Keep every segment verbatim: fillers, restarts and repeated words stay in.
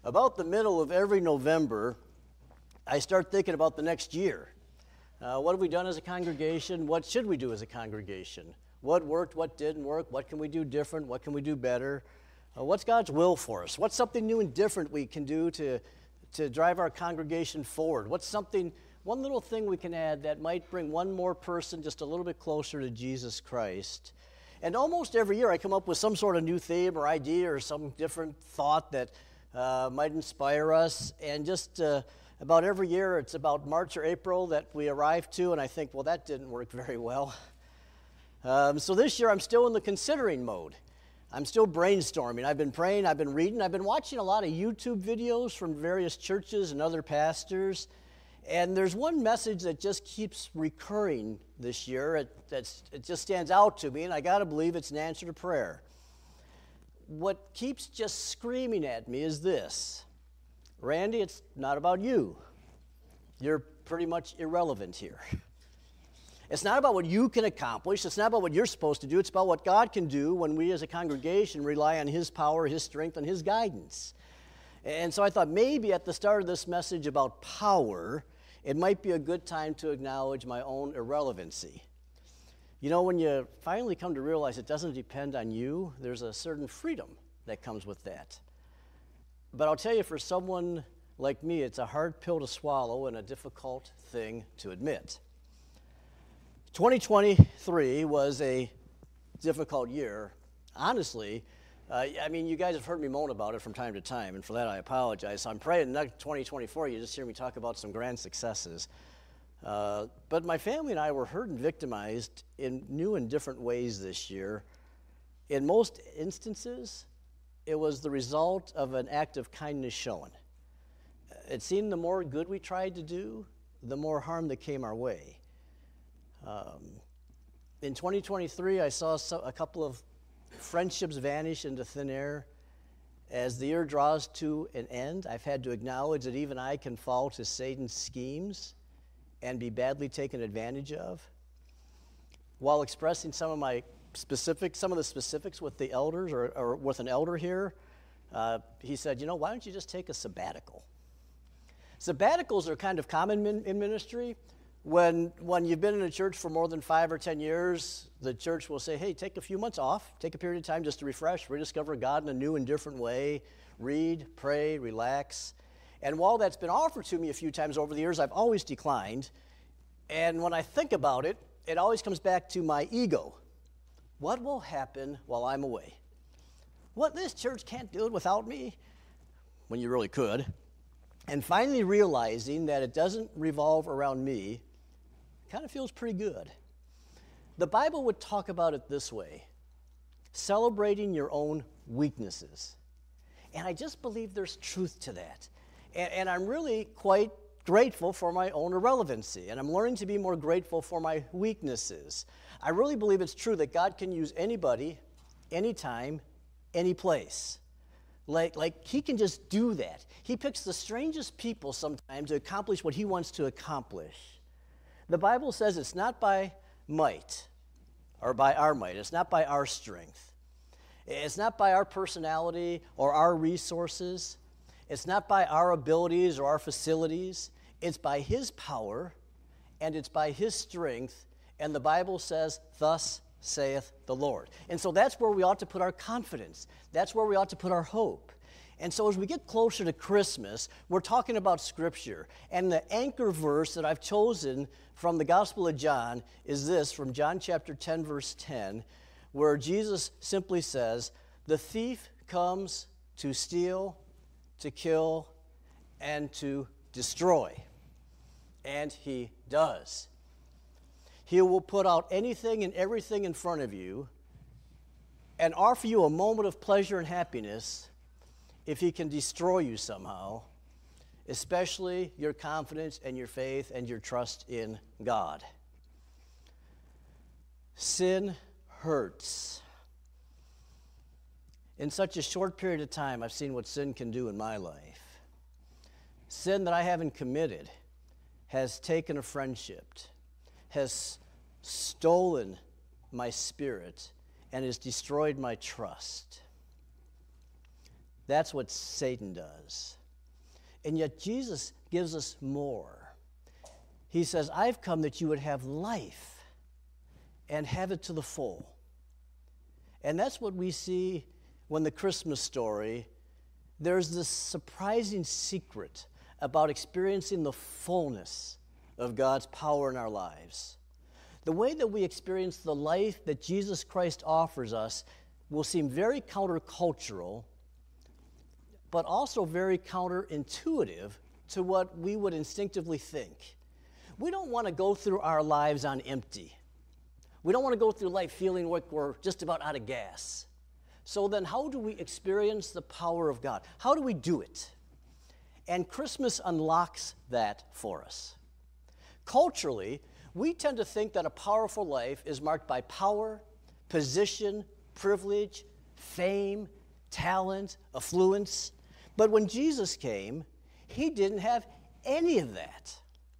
About the middle of every November, I start thinking about the next year. Uh, what have we done as a congregation? What should we do as a congregation? What worked, what didn't work? What can we do different? What can we do better? Uh, what's God's will for us? What's something new and different we can do to, to drive our congregation forward? What's something, one little thing we can add that might bring one more person just a little bit closer to Jesus Christ? And almost every year I come up with some sort of new theme or idea or some different thought that uh, might inspire us. And just uh, about every year it's about March or April that we arrive to, and I think, well, that didn't work very well. Um, so this year I'm still in the considering mode. I'm still brainstorming. I've been praying, I've been reading, I've been watching a lot of YouTube videos from various churches and other pastors. And there's one message that just keeps recurring this year. It, that's, it just stands out to me, and I got to believe it's an answer to prayer. What keeps just screaming at me is this: Randy, it's not about you. You're pretty much irrelevant here. It's not about what you can accomplish. It's not about what you're supposed to do. It's about what God can do when we as a congregation rely on His power, His strength, and His guidance. And so I thought maybe at the start of this message about power, it might be a good time to acknowledge my own irrelevancy. You know, when you finally come to realize it doesn't depend on you, there's a certain freedom that comes with that. But I'll tell you, for someone like me, it's a hard pill to swallow and a difficult thing to admit. twenty twenty-three was a difficult year. Honestly, uh, I mean, you guys have heard me moan about it from time to time, and for that I apologize. So I'm praying in twenty twenty-four you just hear me talk about some grand successes. Uh, but my family and I were hurt and victimized in new and different ways this year. In most instances, it was the result of an act of kindness shown. It seemed the more good we tried to do, the more harm that came our way. Um, in twenty twenty-three, I saw so, a couple of friendships vanish into thin air. As the year draws to an end, I've had to acknowledge that even I can fall to Satan's schemes and be badly taken advantage of. While expressing some of my specifics, some of the specifics with the elders or, or with an elder here, uh, he said, you know, why don't you just take a sabbatical? Sabbaticals are kind of common in, in ministry. When, when you've been in a church for more than five or ten years, the church will say, hey, take a few months off, take a period of time just to refresh, rediscover God in a new and different way, read, pray, relax. And while that's been offered to me a few times over the years, I've always declined. And when I think about it, it always comes back to my ego. What will happen while I'm away? What, this church can't do it without me? When you really could. And finally realizing that it doesn't revolve around me kind of feels pretty good. The Bible would talk about it this way: celebrating your own weaknesses. And I just believe there's truth to that. And, and I'm really quite grateful for my own irrelevancy, and I'm learning to be more grateful for my weaknesses. I really believe it's true that God can use anybody, anytime, any place. Like, like He can just do that. He picks the strangest people sometimes to accomplish what He wants to accomplish. The Bible says it's not by might or by our might. It's not by our strength. It's not by our personality or our resources. It's not by our abilities or our facilities. It's by His power, and it's by His strength, and the Bible says, thus saith the Lord. And so that's where we ought to put our confidence. That's where we ought to put our hope. And so as we get closer to Christmas, we're talking about Scripture. And the anchor verse that I've chosen from the Gospel of John is this, from John chapter ten, verse ten, where Jesus simply says, the thief comes to steal, to kill, and to destroy. And he does. He will put out anything and everything in front of you and offer you a moment of pleasure and happiness if he can destroy you somehow, especially your confidence and your faith and your trust in God. Sin hurts. In such a short period of time, I've seen what sin can do in my life. Sin that I haven't committed has taken a friendship, has stolen my spirit, and has destroyed my trust. That's what Satan does. And yet Jesus gives us more. He says, I've come that you would have life and have it to the full. And that's what we see when the Christmas story, there's this surprising secret about experiencing the fullness of God's power in our lives. The way that we experience the life that Jesus Christ offers us will seem very countercultural, but also very counterintuitive to what we would instinctively think. We don't want to go through our lives on empty. We don't want to go through life feeling like we're just about out of gas. So then how do we experience the power of God? How do we do it? And Christmas unlocks that for us. Culturally, we tend to think that a powerful life is marked by power, position, privilege, fame, talent, affluence. But when Jesus came, he didn't have any of that.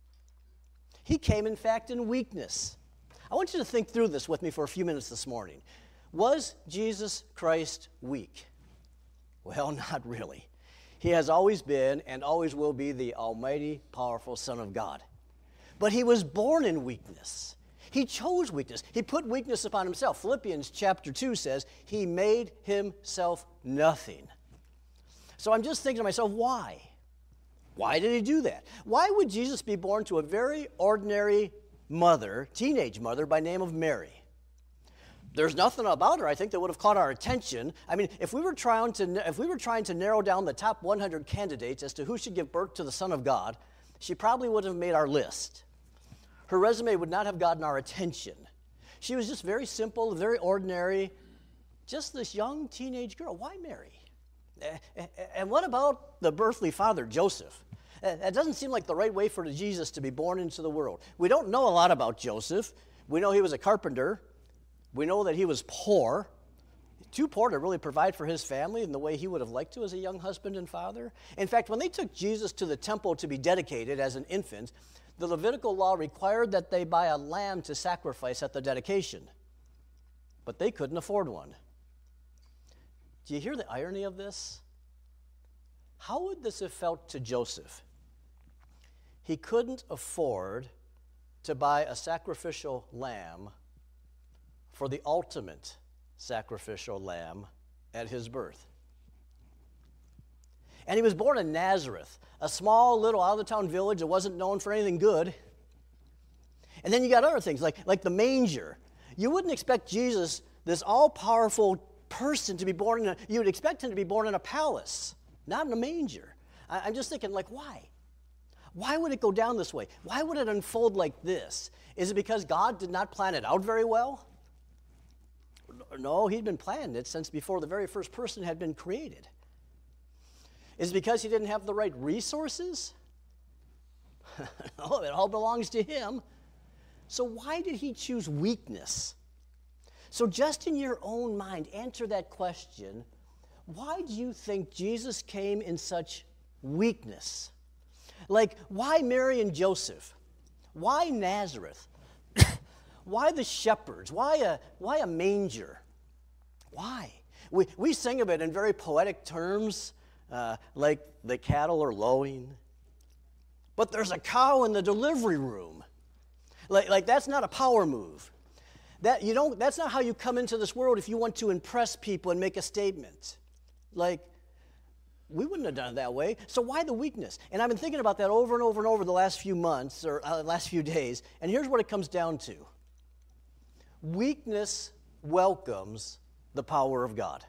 He came, in fact, in weakness. I want you to think through this with me for a few minutes this morning. Was Jesus Christ weak? Well, not really. He has always been and always will be the almighty, powerful Son of God. But he was born in weakness. He chose weakness. He put weakness upon himself. Philippians chapter two says, he made himself nothing. So I'm just thinking to myself, why? Why did he do that? Why would Jesus be born to a very ordinary mother, teenage mother, by name of Mary? There's nothing about her, I think, that would have caught our attention. I mean, if we were trying to, if we were trying to narrow down the top one hundred candidates as to who should give birth to the Son of God, she probably would have made our list. Her resume would not have gotten our attention. She was just very simple, very ordinary, just this young teenage girl. Why Mary? And what about the earthly father, Joseph? It doesn't seem like the right way for Jesus to be born into the world. We don't know a lot about Joseph. We know he was a carpenter. We know that he was poor, too poor to really provide for his family in the way he would have liked to as a young husband and father. In fact, when they took Jesus to the temple to be dedicated as an infant, the Levitical law required that they buy a lamb to sacrifice at the dedication. But they couldn't afford one. Do you hear the irony of this? How would this have felt to Joseph? He couldn't afford to buy a sacrificial lamb for the ultimate sacrificial lamb at his birth. And he was born in Nazareth, a small little out-of-the-town village that wasn't known for anything good. And then you got other things, like, like the manger. You wouldn't expect Jesus, this all-powerful person, to be born in a, you would expect him to be born in a palace, not in a manger. I, I'm just thinking, like, why? Why would it go down this way? Why would it unfold like this? Is it because God did not plan it out very well? No, he'd been planning it since before the very first person had been created. Is it because he didn't have the right resources? No, it all belongs to him. So why did he choose weakness? So just in your own mind, answer that question. Why do you think Jesus came in such weakness? Like, why Mary and Joseph? Why Nazareth? Why the shepherds? Why a, why a manger? Why? We, we sing of it in very poetic terms, uh, like the cattle are lowing. But there's a cow in the delivery room. Like, like that's not a power move. That, you don't, that's not how you come into this world if you want to impress people and make a statement. Like, we wouldn't have done it that way. So why the weakness? And I've been thinking about that over and over and over the last few months or uh, last few days. And here's what it comes down to. Weakness welcomes the power of God.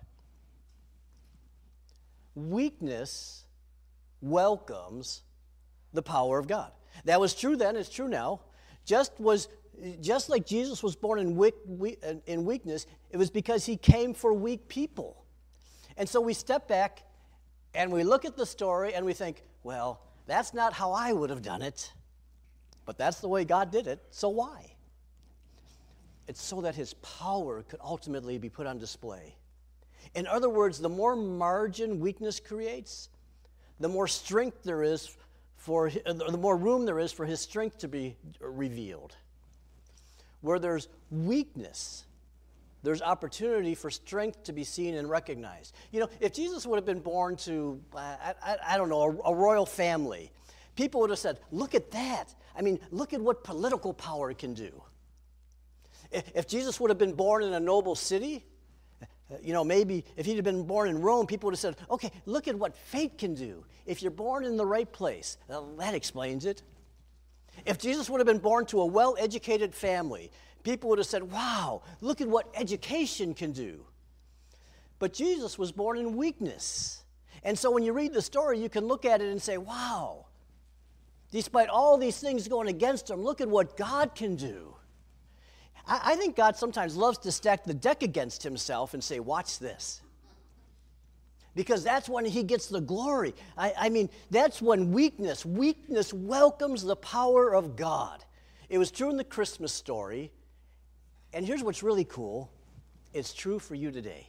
Weakness welcomes the power of God. That was true then, it's true now. Just was just like Jesus was born in, weak, in weakness, it was because he came for weak people. And so we step back and we look at the story and we think, well, that's not how I would have done it, but that's the way God did it, so why? It's so that his power could ultimately be put on display. In other words, the more margin weakness creates, the more strength there is for, the more room there is for his strength to be revealed. Where there's weakness, there's opportunity for strength to be seen and recognized. You know, if Jesus would have been born to, uh, I, I, I don't know, a, a royal family, people would have said, look at that. I mean, look at what political power can do. If, if Jesus would have been born in a noble city, you know, maybe if he'd have been born in Rome, people would have said, okay, look at what faith can do. If you're born in the right place, well, that explains it. If Jesus would have been born to a well-educated family, people would have said, wow, look at what education can do. But Jesus was born in weakness. And so when you read the story, you can look at it and say, wow, despite all these things going against him, look at what God can do. I, I think God sometimes loves to stack the deck against himself and say, watch this. Because that's when he gets the glory. I, I mean, that's when weakness, weakness welcomes the power of God. It was true in the Christmas story. And here's what's really cool. It's true for you today.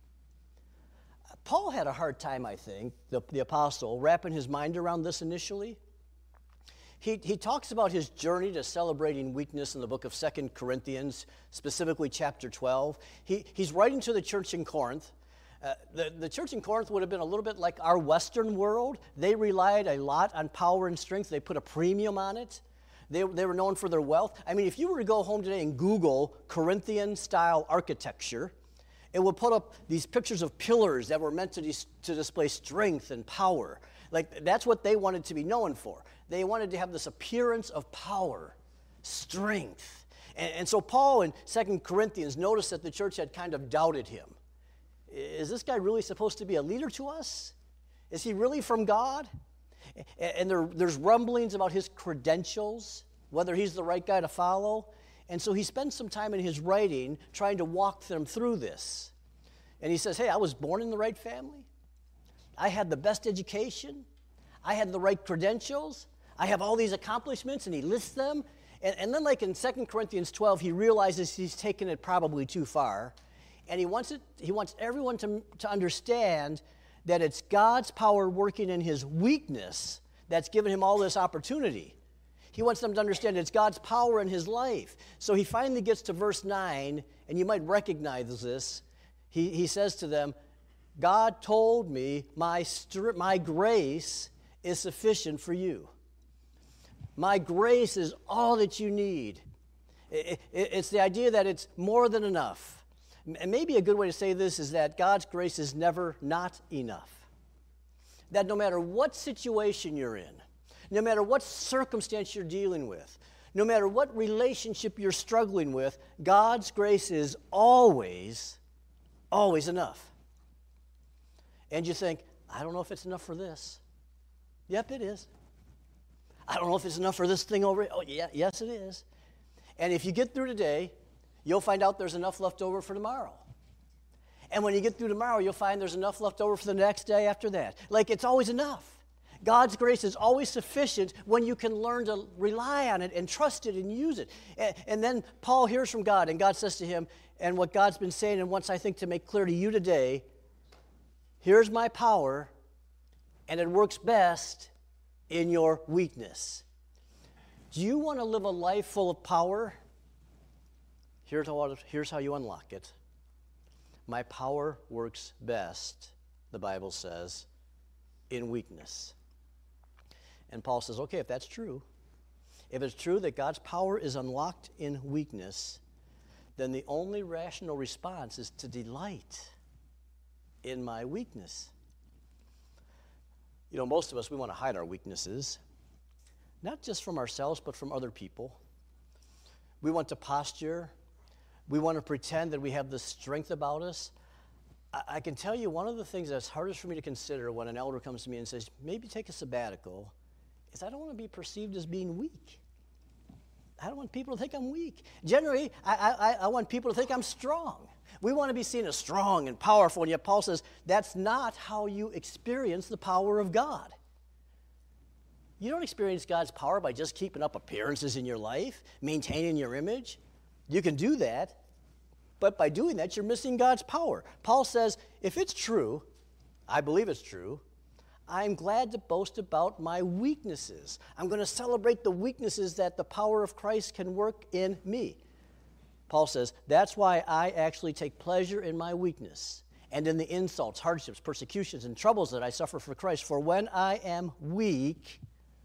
Paul had a hard time, I think, the, the apostle, wrapping his mind around this initially. He, he talks about his journey to celebrating weakness in the book of Second Corinthians, specifically chapter twelve. He, he's writing to the church in Corinth. Uh, the, the church in Corinth would have been a little bit like our Western world. They relied a lot on power and strength. They put a premium on it. They, they were known for their wealth. I mean, if you were to go home today and Google Corinthian-style architecture, it will put up these pictures of pillars that were meant to, dis- to display strength and power. Like, that's what they wanted to be known for. They wanted to have this appearance of power, strength. And, and so Paul in Second Corinthians noticed that the church had kind of doubted him. Is this guy really supposed to be a leader to us? Is he really from God? And there, there's rumblings about his credentials, whether he's the right guy to follow. And so he spends some time in his writing trying to walk them through this. And he says, hey, I was born in the right family. I had the best education. I had the right credentials. I have all these accomplishments, and he lists them. And, and then like in Second Corinthians twelve, he realizes he's taken it probably too far. And he wants it. He wants everyone to, to understand that it's God's power working in his weakness that's given him all this opportunity. He wants them to understand it's God's power in his life. So he finally gets to verse nine, and you might recognize this. He, he says to them, God told me my, str- my grace is sufficient for you. My grace is all that you need. It, it, it's the idea that it's more than enough. And maybe a good way to say this is that God's grace is never not enough. That no matter what situation you're in, no matter what circumstance you're dealing with, no matter what relationship you're struggling with, God's grace is always, always enough. And you think, I don't know if it's enough for this. Yep, it is. I don't know if it's enough for this thing over here. Oh, yeah, yes, it is. And if you get through today, you'll find out there's enough left over for tomorrow. And when you get through tomorrow, you'll find there's enough left over for the next day after that. Like, it's always enough. God's grace is always sufficient when you can learn to rely on it and trust it and use it. And, and then Paul hears from God, and God says to him, and what God's been saying and wants, I think, to make clear to you today, here's my power, and it works best in your weakness. Do you want to live a life full of power? Here's how, here's how you unlock it. My power works best, the Bible says, in weakness. And Paul says, okay, if that's true, if it's true that God's power is unlocked in weakness, then the only rational response is to delight in my weakness. You know, most of us, we want to hide our weaknesses, not just from ourselves, but from other people. We want to posture. We want to pretend that we have this strength about us. I, I can tell you one of the things that's hardest for me to consider when an elder comes to me and says, maybe take a sabbatical, is I don't want to be perceived as being weak. I don't want people to think I'm weak. Generally, I, I, I want people to think I'm strong. We want to be seen as strong and powerful, and yet Paul says that's not how you experience the power of God. You don't experience God's power by just keeping up appearances in your life, maintaining your image. You can do that, but by doing that, you're missing God's power. Paul says, if it's true, I believe it's true, I'm glad to boast about my weaknesses. I'm going to celebrate the weaknesses that the power of Christ can work in me. Paul says, that's why I actually take pleasure in my weakness and in the insults, hardships, persecutions, and troubles that I suffer for Christ. For when I am weak,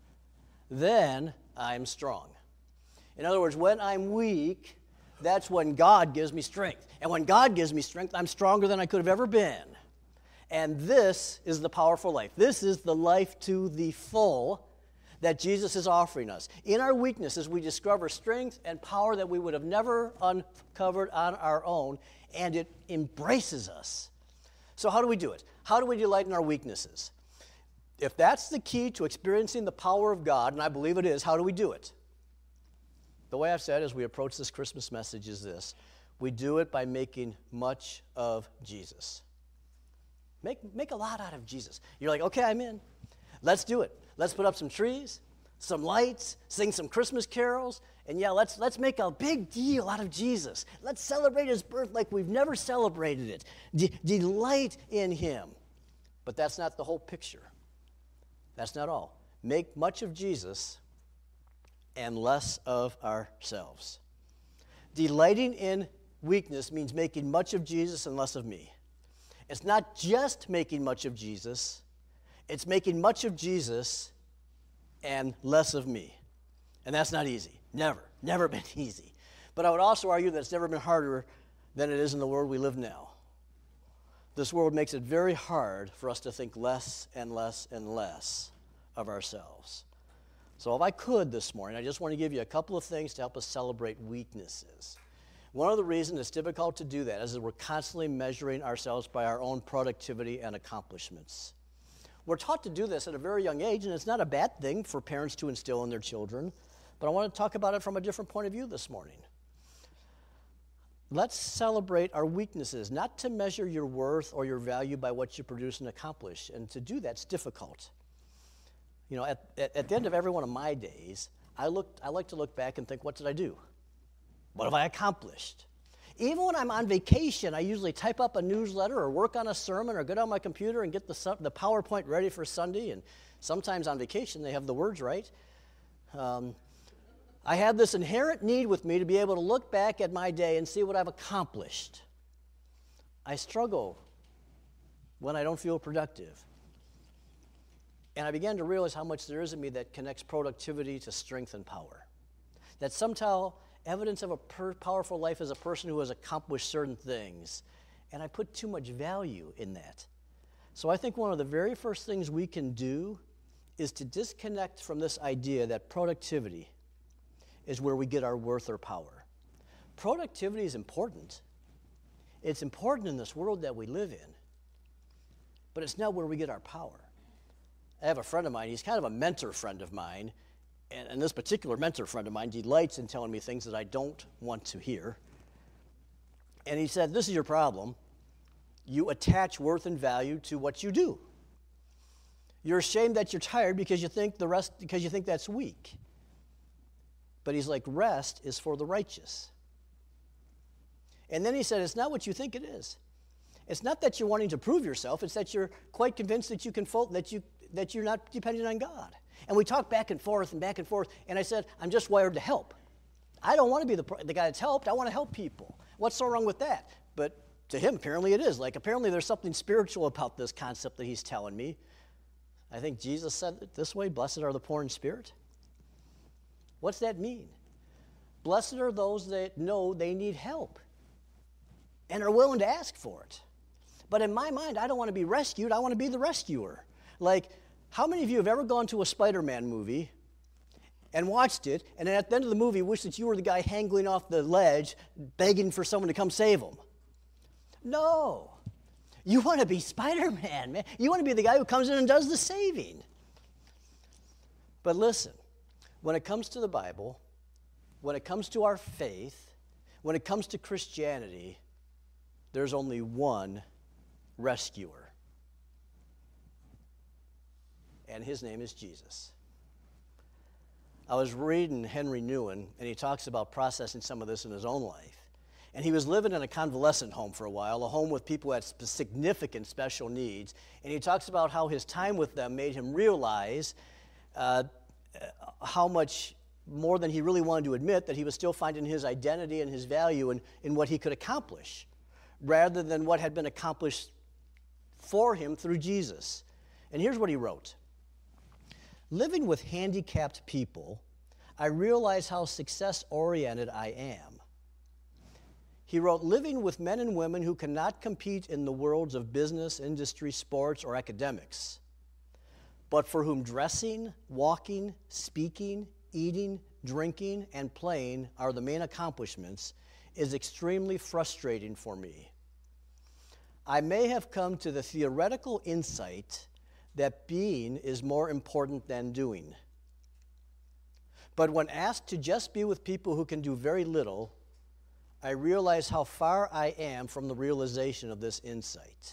then I'm strong. In other words, when I'm weak, that's when God gives me strength. And when God gives me strength, I'm stronger than I could have ever been. And this is the powerful life. This is the life to the full that Jesus is offering us. In our weaknesses, we discover strength and power that we would have never uncovered on our own, and it embraces us. So how do we do it? How do we delight in our weaknesses? If that's the key to experiencing the power of God, and I believe it is, how do we do it? The way I've said as we approach this Christmas message is this. We do it by making much of Jesus. Make, make a lot out of Jesus. You're like, okay, I'm in. Let's do it. Let's put up some trees, some lights, sing some Christmas carols, and yeah, let's, let's make a big deal out of Jesus. Let's celebrate his birth like we've never celebrated it. De- delight in him. But that's not the whole picture. That's not all. Make much of Jesus and less of ourselves. Delighting in weakness means making much of Jesus and less of me. It's not just making much of Jesus. It's making much of Jesus and less of me. And that's not easy. Never. Never been easy. But I would also argue that it's never been harder than it is in the world we live now. This world makes it very hard for us to think less and less and less of ourselves. So if I could this morning, I just want to give you a couple of things to help us celebrate weaknesses. One of the reasons it's difficult to do that is that we're constantly measuring ourselves by our own productivity and accomplishments. We're taught to do this at a very young age, and it's not a bad thing for parents to instill in their children, but I want to talk about it from a different point of view this morning. Let's celebrate our weaknesses, not to measure your worth or your value by what you produce and accomplish, and to do that's difficult. You know, at, at, at the end of every one of my days, I, look, I like to look back and think, what did I do? What have I accomplished? Even when I'm on vacation, I usually type up a newsletter or work on a sermon or get on my computer and get the, the PowerPoint ready for Sunday. And sometimes on vacation, they have the words right. Um, I have this inherent need with me to be able to look back at my day and see what I've accomplished. I struggle when I don't feel productive. And I began to realize how much there is in me that connects productivity to strength and power. That somehow evidence of a per- powerful life is a person who has accomplished certain things. And I put too much value in that. So I think one of the very first things we can do is to disconnect from this idea that productivity is where we get our worth or power. Productivity is important. It's important in this world that we live in. But it's not where we get our power. I have a friend of mine, he's kind of a mentor friend of mine, and, and this particular mentor friend of mine delights in telling me things that I don't want to hear. And he said, this is your problem. You attach worth and value to what you do. You're ashamed that you're tired because you think the rest because you think that's weak. But he's like, rest is for the righteous. And then he said, it's not what you think it is. It's not that you're wanting to prove yourself, it's that you're quite convinced that you can fold, that you that you're not dependent on God. And we talked back and forth and back and forth, and I said, I'm just wired to help. I don't want to be the, the guy that's helped. I want to help people. What's so wrong with that? But to him, apparently it is. Like, apparently there's something spiritual about this concept that he's telling me. I think Jesus said it this way, blessed are the poor in spirit. What's that mean? Blessed are those that know they need help and are willing to ask for it. But in my mind, I don't want to be rescued. I want to be the rescuer. Like, how many of you have ever gone to a Spider-Man movie and watched it, and then at the end of the movie wish that you were the guy hanging off the ledge begging for someone to come save him? No. You want to be Spider-Man, man. You want to be the guy who comes in and does the saving. But listen, when it comes to the Bible, when it comes to our faith, when it comes to Christianity, there's only one rescuer. And his name is Jesus. I was reading Henry Nouwen, and he talks about processing some of this in his own life. And he was living in a convalescent home for a while, a home with people who had significant special needs. And he talks about how his time with them made him realize uh, how much more than he really wanted to admit, that he was still finding his identity and his value in, in what he could accomplish, rather than what had been accomplished for him through Jesus. And here's what he wrote. Living with handicapped people, I realize how success-oriented I am. He wrote, living with men and women who cannot compete in the worlds of business, industry, sports, or academics, but for whom dressing, walking, speaking, eating, drinking, and playing are the main accomplishments, is extremely frustrating for me. I may have come to the theoretical insight that being is more important than doing. But when asked to just be with people who can do very little, I realize how far I am from the realization of this insight.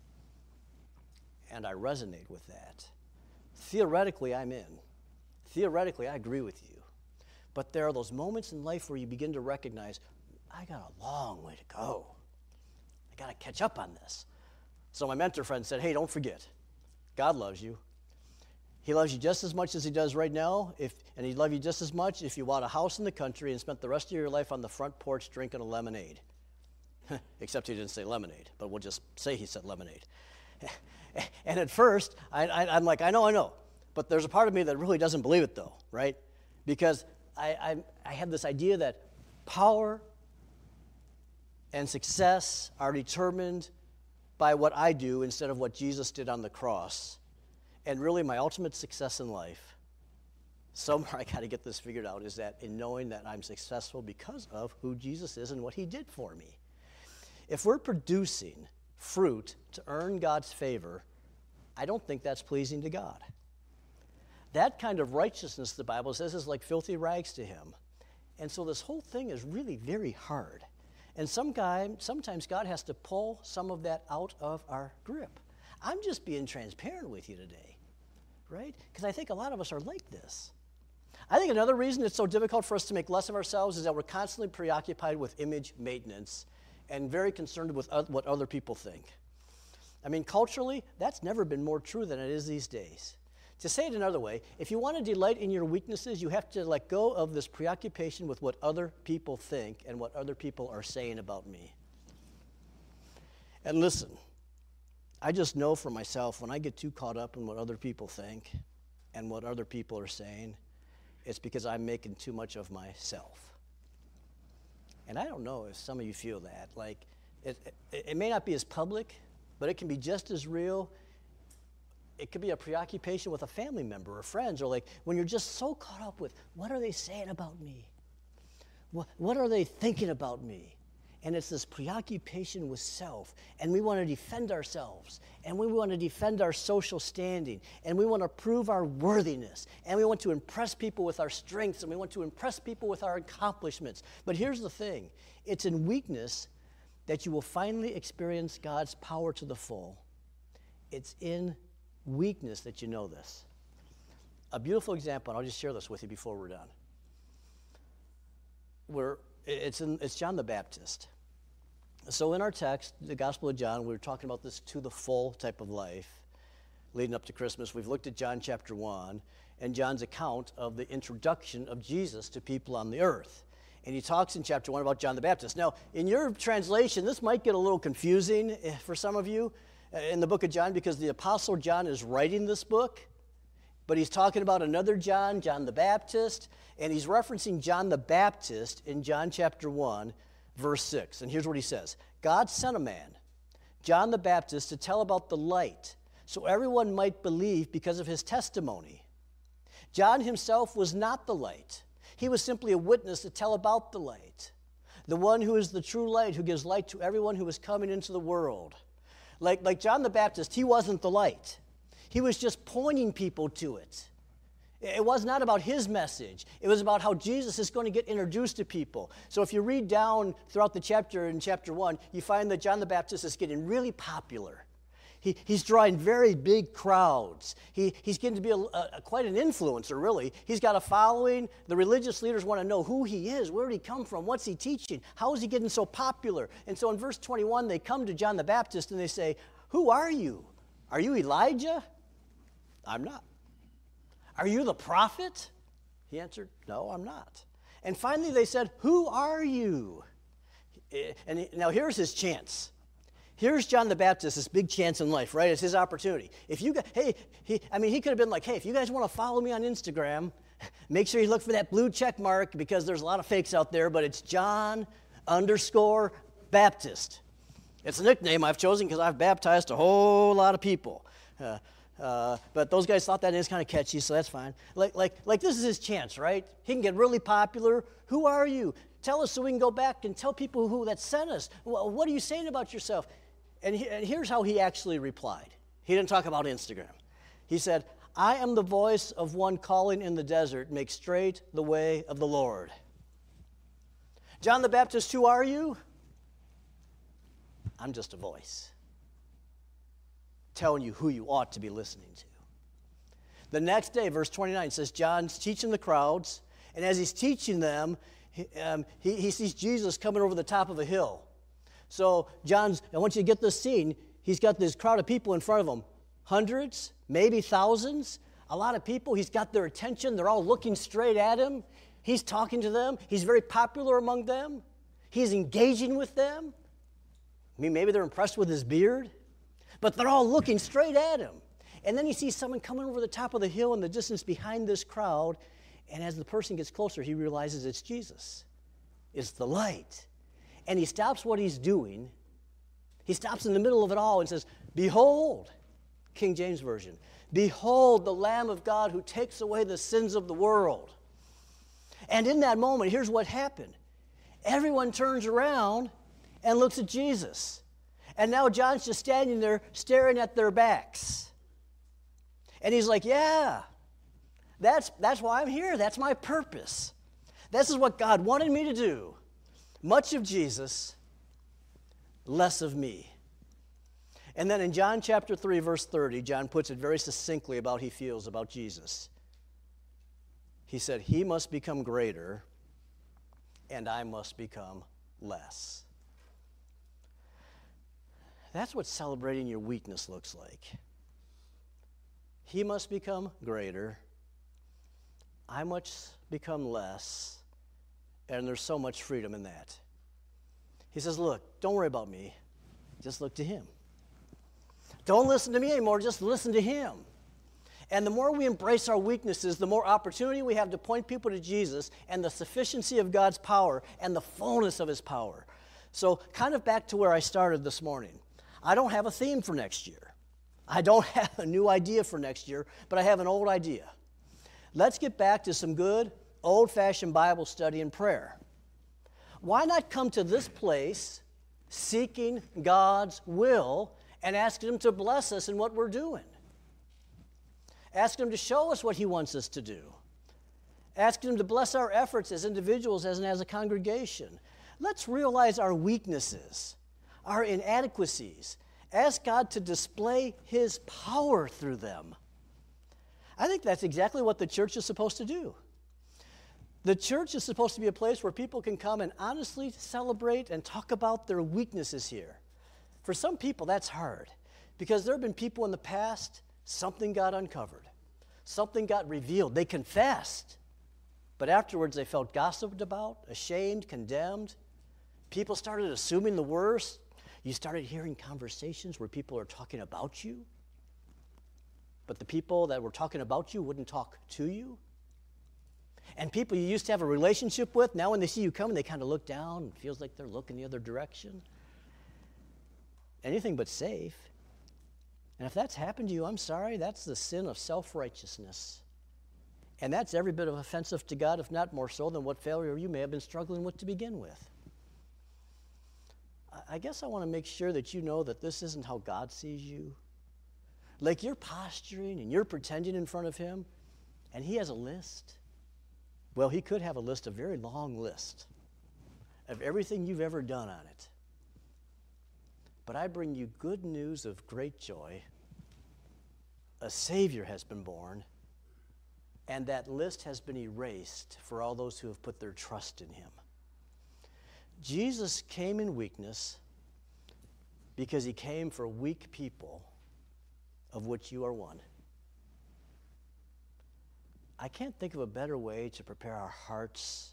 And I resonate with that. Theoretically, I'm in. Theoretically, I agree with you. But there are those moments in life where you begin to recognize, I got a long way to go. I got to catch up on this. So my mentor friend said, hey, don't forget, God loves you. He loves you just as much as he does right now, if, and he'd love you just as much if you bought a house in the country and spent the rest of your life on the front porch drinking a lemonade. Except he didn't say lemonade, but we'll just say he said lemonade. And at first, I, I, I'm like, I know, I know. But there's a part of me that really doesn't believe it, though, right? Because I, I, I have this idea that power and success are determined by what I do instead of what Jesus did on the cross. And really, my ultimate success in life, somewhere I got to get this figured out, is that in knowing that I'm successful because of who Jesus is and what he did for me. If we're producing fruit to earn God's favor, I don't think that's pleasing to God. That kind of righteousness, the Bible says, is like filthy rags to him. And so this whole thing is really very hard. And some guy, sometimes God has to pull some of that out of our grip. I'm just being transparent with you today, right? Because I think a lot of us are like this. I think another reason it's so difficult for us to make less of ourselves is that we're constantly preoccupied with image maintenance and very concerned with what other people think. I mean, culturally, that's never been more true than it is these days. To say it another way, if you want to delight in your weaknesses, you have to let go of this preoccupation with what other people think and what other people are saying about me. And listen, I just know for myself, when I get too caught up in what other people think and what other people are saying, it's because I'm making too much of myself. And I don't know if some of you feel that. Like, it, it, it may not be as public, but it can be just as real. It could be a preoccupation with a family member or friends, or like when you're just so caught up with, what are they saying about me? What, what are they thinking about me? And it's this preoccupation with self, and we want to defend ourselves, and we want to defend our social standing, and we want to prove our worthiness, and we want to impress people with our strengths, and we want to impress people with our accomplishments. But here's the thing. It's in weakness that you will finally experience God's power to the full. It's in weakness that you know this. A beautiful example, and I'll just share this with you before we're done. We're, it's, in, it's John the Baptist. So in our text, the Gospel of John, we were talking about this to the full type of life leading up to Christmas. We've looked at John chapter one and John's account of the introduction of Jesus to people on the earth. And he talks in chapter one about John the Baptist. Now, in your translation, this might get a little confusing for some of you in the book of John, because the Apostle John is writing this book, but he's talking about another John, John the Baptist, and he's referencing John the Baptist in John chapter one, verse six. And here's what he says. God sent a man, John the Baptist, to tell about the light, so everyone might believe because of his testimony. John himself was not the light. He was simply a witness to tell about the light, the one who is the true light, who gives light to everyone who is coming into the world. Like, like John the Baptist, he wasn't the light. He was just pointing people to it. It was not about his message. It was about how Jesus is going to get introduced to people. So if you read down throughout the chapter in chapter one, you find that John the Baptist is getting really popular. He, he's drawing very big crowds. He, he's getting to be a, a, quite an influencer, really. He's got a following. The religious leaders want to know who he is. Where did he come from? What's he teaching? How is he getting so popular? And so in verse twenty-one, they come to John the Baptist and they say, who are you? Are you Elijah? I'm not. Are you the prophet? He answered, no, I'm not. And finally they said, who are you? And he, now here's his chance. Here's John the Baptist, this big chance in life, right? It's his opportunity. If you, hey, he, I mean, he could have been like, hey, if you guys want to follow me on Instagram, make sure you look for that blue check mark because there's a lot of fakes out there, but it's John underscore Baptist. It's a nickname I've chosen because I've baptized a whole lot of people. Uh, uh, but those guys thought that is kind of catchy, so that's fine. Like, like, like this is his chance, right? He can get really popular. Who are you? Tell us so we can go back and tell people who that sent us. Well, what are you saying about yourself? And, he, and here's how he actually replied. He didn't talk about Instagram. He said, I am the voice of one calling in the desert, make straight the way of the Lord. John the Baptist, who are you? I'm just a voice telling you who you ought to be listening to. The next day, verse twenty-nine says, John's teaching the crowds, and as he's teaching them, he, um, he, he sees Jesus coming over the top of a hill. So John's, I want you to get this scene, he's got this crowd of people in front of him, hundreds, maybe thousands, a lot of people. He's got their attention. They're all looking straight at him. He's talking to them. He's very popular among them. He's engaging with them. I mean, maybe they're impressed with his beard, but they're all looking straight at him. And then he sees someone coming over the top of the hill in the distance behind this crowd, and as the person gets closer, he realizes it's Jesus. It's the light. And he stops what he's doing. He stops in the middle of it all and says, behold, King James Version, behold the Lamb of God who takes away the sins of the world. And in that moment, here's what happened. Everyone turns around and looks at Jesus. And now John's just standing there staring at their backs. And he's like, yeah, that's, that's why I'm here. That's my purpose. This is what God wanted me to do. Much of Jesus, less of me. And then in John chapter three, verse thirty, John puts it very succinctly about how he feels about Jesus. He said, he must become greater, and I must become less. That's what celebrating your weakness looks like. He must become greater, I must become less, and there's so much freedom in that. He says, look, don't worry about me. Just look to him. Don't listen to me anymore. Just listen to him. And the more we embrace our weaknesses, the more opportunity we have to point people to Jesus and the sufficiency of God's power and the fullness of his power. So kind of back to where I started this morning. I don't have a theme for next year. I don't have a new idea for next year, but I have an old idea. Let's get back to some good, old-fashioned Bible study and prayer. Why not come to this place seeking God's will and asking him to bless us in what we're doing? Asking him to show us what he wants us to do. Asking him to bless our efforts as individuals and as a congregation. Let's realize our weaknesses, our inadequacies. Ask God to display his power through them. I think that's exactly what the church is supposed to do. The church is supposed to be a place where people can come and honestly celebrate and talk about their weaknesses here. For some people, that's hard because there have been people in the past, something got uncovered. Something got revealed. They confessed, but afterwards they felt gossiped about, ashamed, condemned. People started assuming the worst. You started hearing conversations where people are talking about you, but the people that were talking about you wouldn't talk to you. And people you used to have a relationship with, now when they see you coming, they kind of look down and it feels like they're looking the other direction. Anything but safe. And if that's happened to you, I'm sorry, that's the sin of self-righteousness. And that's every bit of offensive to God, if not more so than what failure you may have been struggling with to begin with. I guess I want to make sure that you know that this isn't how God sees you. Like you're posturing and you're pretending in front of him, and he has a list. Well, he could have a list, a very long list of everything you've ever done on it. But I bring you good news of great joy. A Savior has been born, and that list has been erased for all those who have put their trust in him. Jesus came in weakness because he came for weak people, of which you are one. I can't think of a better way to prepare our hearts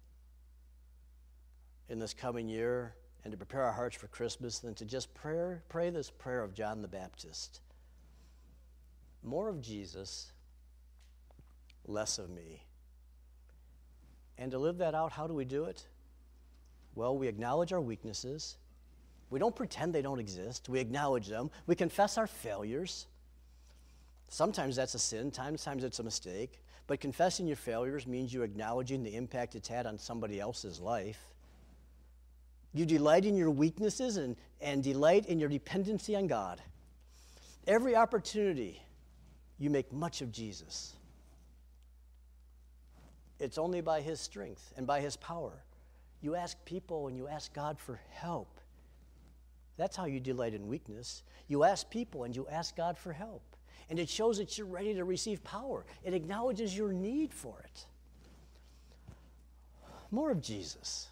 in this coming year and to prepare our hearts for Christmas than to just pray, pray this prayer of John the Baptist. More of Jesus, less of me. And to live that out, how do we do it? Well, we acknowledge our weaknesses. We don't pretend they don't exist. We acknowledge them. We confess our failures. Sometimes that's a sin, sometimes it's a mistake. But confessing your failures means you acknowledging the impact it's had on somebody else's life. You delight in your weaknesses and, and delight in your dependency on God. Every opportunity, you make much of Jesus. It's only by his strength and by his power. You ask people and you ask God for help. That's how you delight in weakness. You ask people and you ask God for help. And it shows that you're ready to receive power. It acknowledges your need for it. More of Jesus.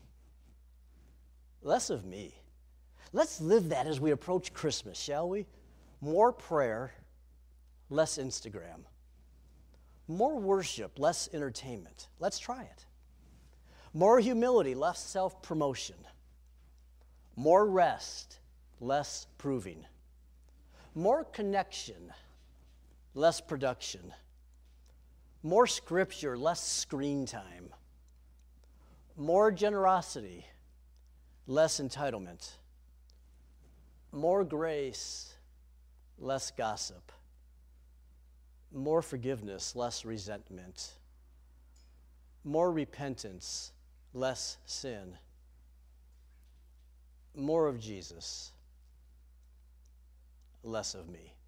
Less of me. Let's live that as we approach Christmas, shall we? More prayer, less Instagram. More worship, less entertainment. Let's try it. More humility, less self-promotion. More rest, less proving. More connection, less production. More scripture, less screen time. More generosity, less entitlement. More grace, less gossip. More forgiveness, less resentment. More repentance, less sin. More of Jesus, less of me.